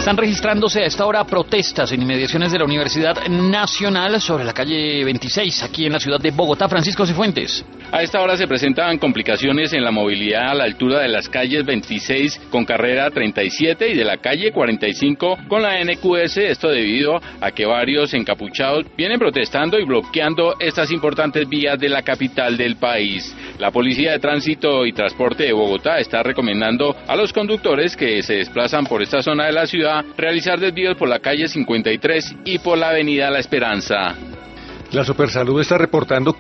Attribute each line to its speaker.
Speaker 1: Están registrándose a esta hora protestas en inmediaciones de la Universidad Nacional sobre la calle 26, aquí en la ciudad de Bogotá. Francisco Cifuentes.
Speaker 2: A esta hora se presentan complicaciones en la movilidad a la altura de las calles 26 con carrera 37 y de la calle 45 con la NQS, esto debido a que varios encapuchados vienen protestando y bloqueando estas importantes vías de la capital del país. La Policía de Tránsito y Transporte de Bogotá está recomendando a los conductores que se desplazan por esta zona de la ciudad realizar desvíos por la calle 53 y por la avenida La Esperanza.
Speaker 3: La Supersalud está reportando